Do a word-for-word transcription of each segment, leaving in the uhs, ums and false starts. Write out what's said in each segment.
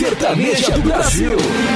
sertaneja do Brasil.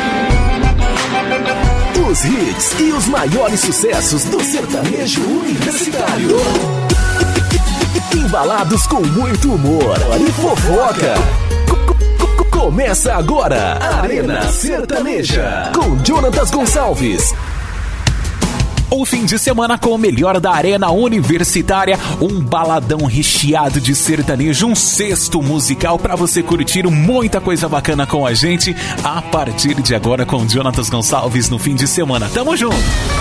Os hits e os maiores sucessos do sertanejo universitário. Embalados com muito humor e fofoca. Começa agora a Arena Sertaneja com Jonatas Gonçalves. O fim de semana com o melhor da Arena Universitária, um baladão recheado de sertanejo, um cesto musical pra você curtir muita coisa bacana com a gente a partir de agora com Jonatas Gonçalves no fim de semana. Tamo junto!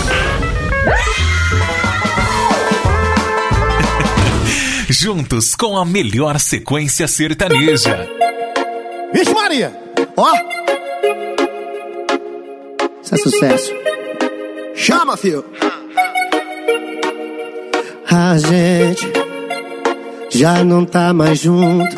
Juntos com a melhor sequência sertaneja. Vixe Maria! Ó! Isso é sucesso. Chama, filho! A gente já não tá mais junto.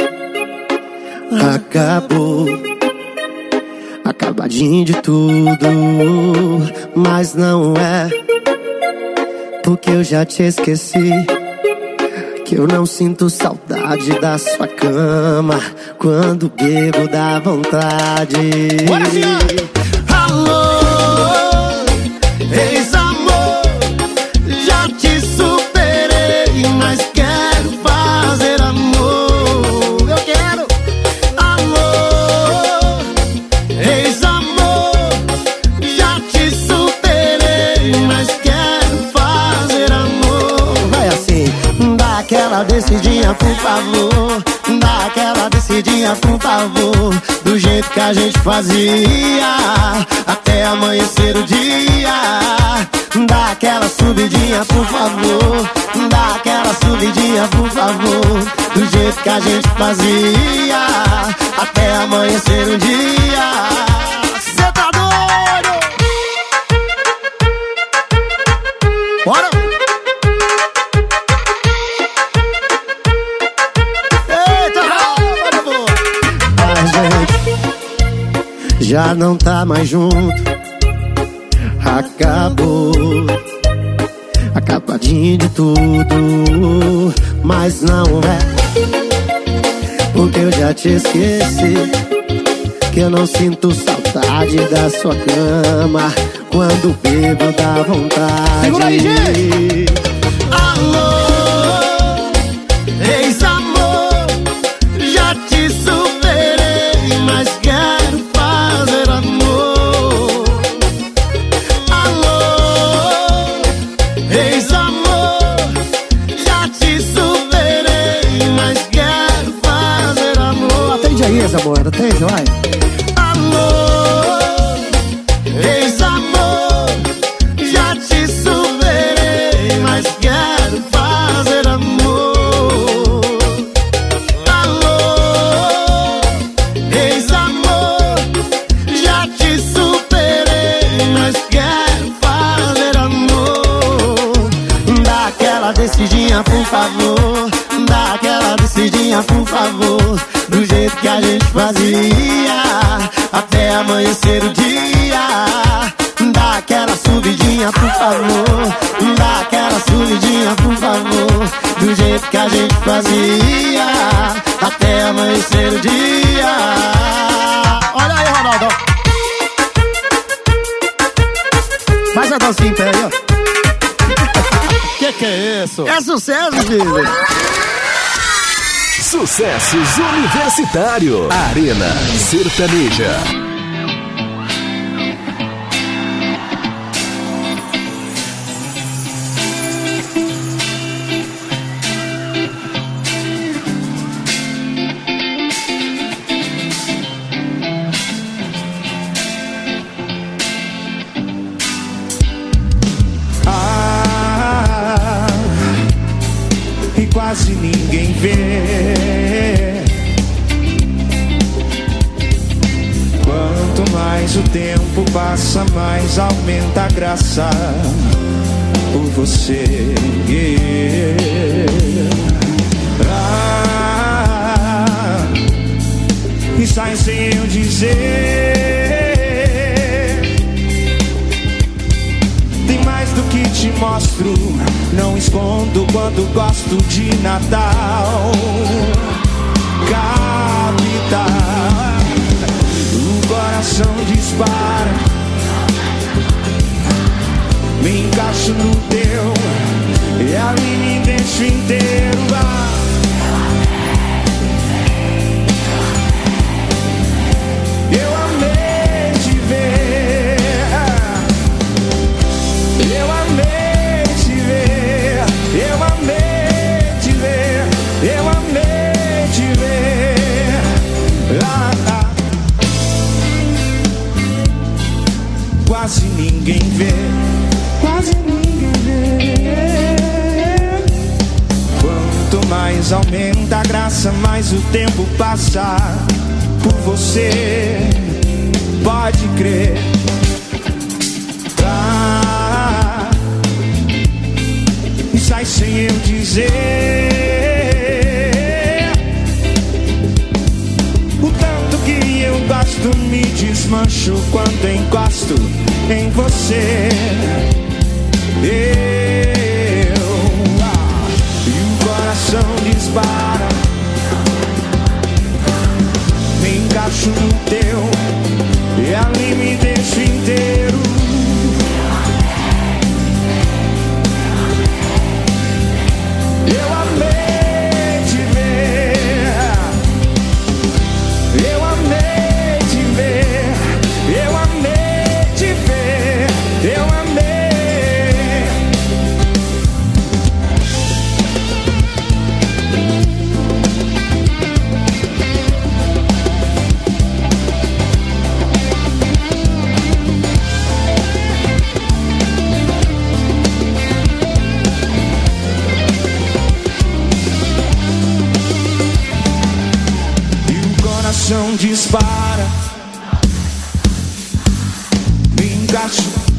Acabou. Acabadinho de tudo. Mas não é porque eu já te esqueci, que eu não sinto saudade da sua cama. Quando bebo dá vontade. Bora, senhora! Alô, ex-amor, já te superei, mas quero fazer amor. Eu quero. Alô, ex-amor, já te superei, mas quero fazer amor. Vai assim, dá aquela descidinha, por favor. Dá aquela descidinha, por favor. Do jeito que a gente fazia, até amanhecer o dia. Dá aquela subidinha, por favor. Dá aquela subidinha, por favor. Do jeito que a gente fazia, até amanhecer o dia. Cê tá doido? Bora! Já não tá mais junto. Acabou. Acabadinho de tudo. Mas não é porque eu já te esqueci, que eu não sinto saudade da sua cama. Quando bebo dá vontade. Segura aí, gente! Alô, ex-amor, já te superei, mas quero fazer amor. Alô, ex-amor, já te superei, mas quero fazer amor. Atende aí, ex-amor, atende, vai. Alô, ex-amor, já te superei, mas quero fazer amor. Alô, ex-amor, já te superei, mas quero fazer amor. Dá aquela descidinha, por favor. Dá aquela descidinha, por favor. Do jeito que a gente fazia, até amanhecer o dia. Dá aquela subidinha, por favor. Dá aquela subidinha, por favor. Do jeito que a gente fazia, até amanhecer o dia. Olha aí, Ronaldo. Faz a dancinha em pé aí, ó. Que que é isso? É sucesso, filho. Sucessos Universitário. Arena Sertaneja. Ah, e quase ninguém vê. Quanto mais o tempo passa, mais aumenta a graça por você. Ah, e sai sem eu dizer. Tem mais do que te mostro, não escondo quando gosto de Natal. Capital, quase ninguém vê, quase ninguém vê. Quanto mais aumenta a graça, mais o tempo passa por você, pode crer. Ah, e sai sem eu dizer o tanto que eu gosto, me desmancho quando encosto em você. Eu, ah, e o coração dispara, me encaixo no teu e ali me deixo inteiro. Eu amei te ver, eu amei te ver, eu amei te ver, eu amei. Dispara, me encaixo,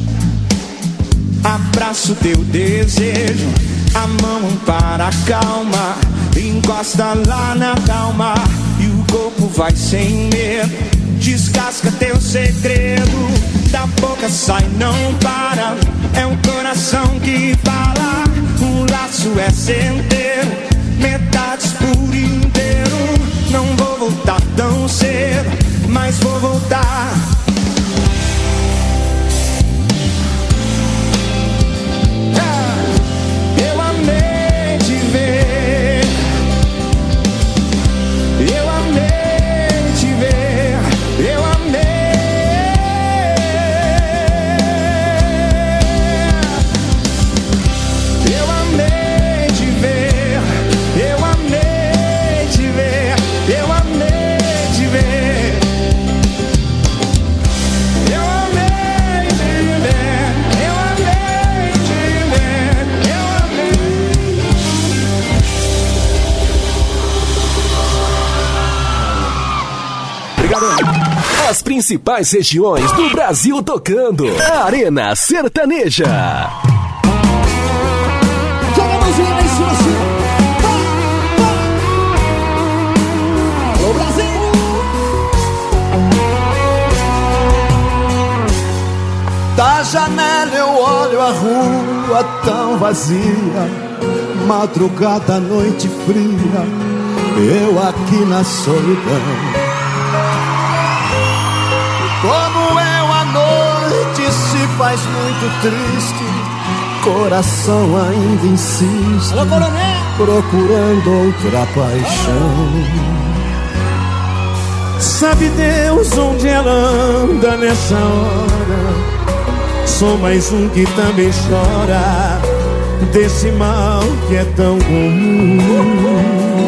abraço teu desejo, a mão para a calma, encosta lá na calma e o corpo vai sem medo, descasca teu segredo, da boca sai, não para, é um coração que fala, o laço é certeiro, metades por inteiro, não vou voltar tão cedo, mas vou voltar. É, eu amei te ver, eu amei te ver, eu amei. Eu amei te ver, eu amei te ver, eu amei. As principais regiões do Brasil tocando. Arena Sertaneja. Joga a mãozinha lá em cima assim. Alô, Brasil! Da janela eu olho a rua tão vazia, madrugada, noite fria, eu aqui na solidão. Como eu a noite se faz muito triste, coração ainda insiste, alô, coronel, procurando outra paixão. Sabe Deus onde ela anda nessa hora? Sou mais um que também chora desse mal que é tão comum.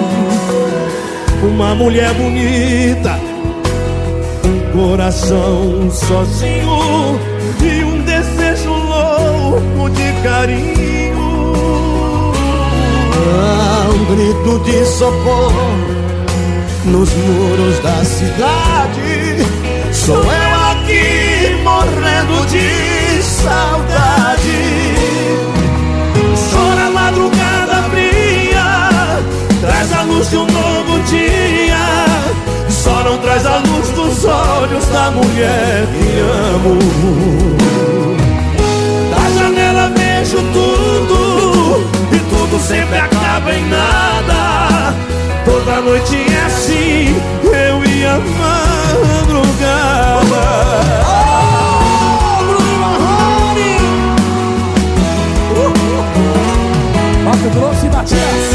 Uma mulher bonita, coração sozinho e um desejo louco de carinho. Ah, um grito de socorro nos muros da cidade. Sou eu aqui morrendo de saudade. Chora a madrugada fria, traz a luz de um novo dia. Só não traz a luz dos olhos da mulher que amo. Da janela vejo tudo e tudo sempre acaba em nada. Toda noite é assim, eu e a madrugada. Oh, Bruno Marrone! Mato Grosso e Matias.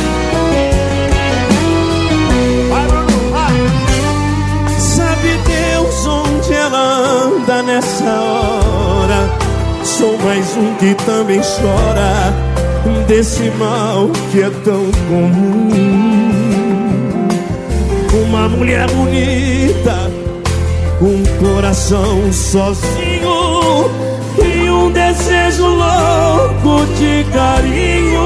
Nessa hora, sou mais um que também chora desse mal que é tão comum. Uma mulher bonita, um coração sozinho desejo louco de carinho.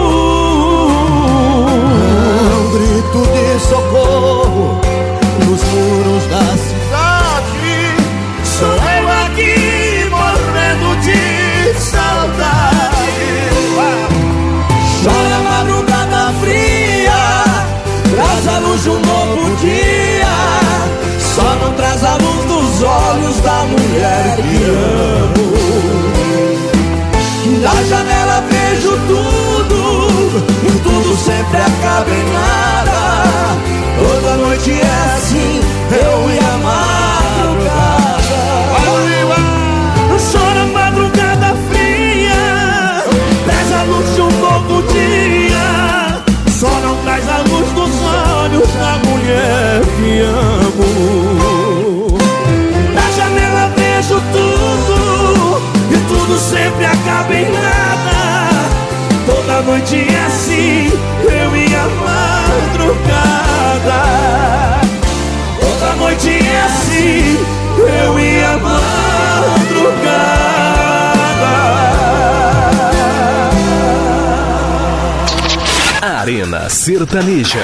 Um grito de socorro nos muros da cidade. Sou eu aqui morrendo de saudade. Chora a madrugada fria, traz a luz de um novo dia. Só não traz a luz dos olhos da mulher que amo. Da janela vejo tudo, e tudo sempre acaba em nada. Toda noite é assim, eu e a madrugada. Chora a madrugada fria, traz a luz de um novo dia. Só não traz a luz dos olhos da mulher que amo. Da janela vejo tudo, e tudo sempre acaba em nada. Toda noite é assim, eu e a madrugada. Toda noite é assim, eu e a madrugada. Arena Sertaneja.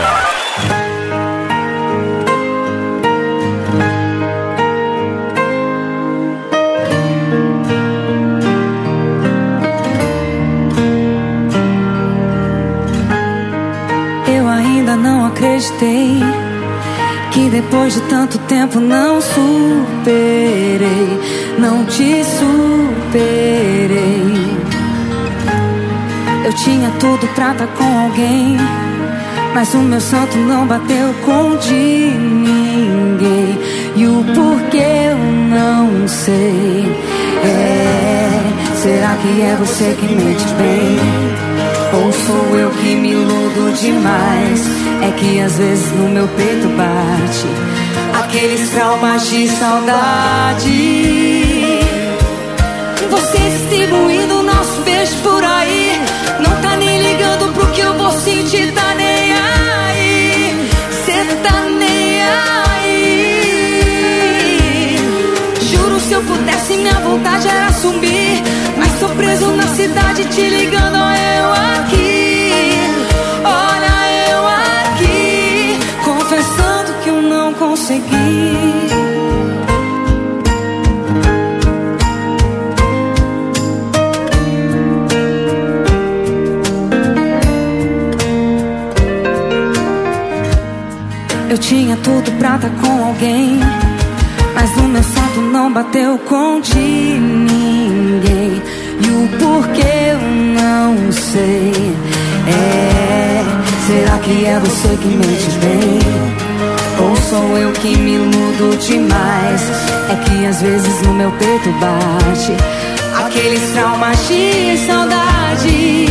Eu ainda não acreditei que depois de tanto tempo não superei, não te superei. Eu tinha tudo pra estar com alguém, mas o meu santo não bateu com o de ninguém. E o porquê eu não sei. É, será que é você que mente bem? Ou sou eu que me iludo demais? É que às vezes no meu peito bate aqueles traumas de saudade. Você distribuindo nosso beijo por aí, não tá nem ligando pro que eu vou sentir, tá nem aí. Cê tá nem aí. Juro, se eu pudesse, minha vontade era sumir, mas tô preso na cidade te ligando, ó, eu aqui. Olha eu aqui, confessando que eu não consegui. Eu tinha tudo pra estar com alguém, mas o meu santo não bateu com o de ninguém. E o porquê eu não sei. É, será que é você que mente bem? Ou sou eu que me iludo demais? É que às vezes no meu peito bate aqueles traumas de saudade.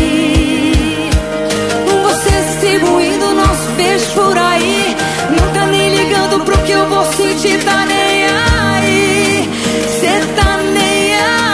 Você distribuindo nosso beijo por aí, não tá nem ligando pro que eu vou sentir, tá nem aí. Cê tá nem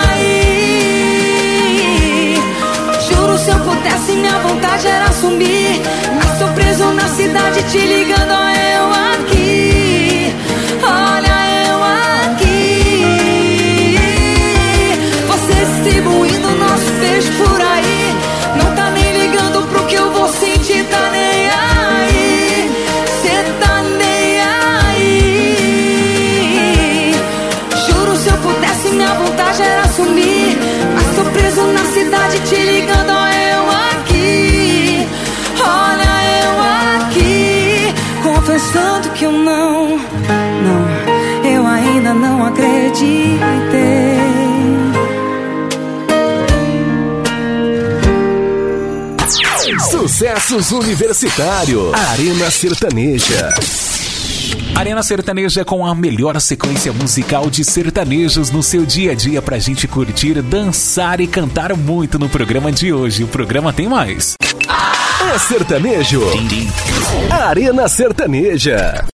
aí. Juro, se eu pudesse, minha vontade era sumir, mas tô preso na cidade te ligando, ó, eu aqui. Olha eu aqui. Você distribuindo nosso beijo por aí, não tá nem ligando pro que eu vou sentir, tá nem aí. Cê tá nem aí. Juro, se eu pudesse, minha vontade era sumir, mas tô preso na cidade te ligando, ó, eu aqui. Olha eu aqui, confessando que eu não, não, eu ainda não acreditei. Sucessos Universitário. Arena Sertaneja. Arena Sertaneja com a melhor sequência musical de sertanejos no seu dia a dia pra gente curtir, dançar e cantar muito no programa de hoje. O programa tem mais. É sertanejo. Arena Sertaneja.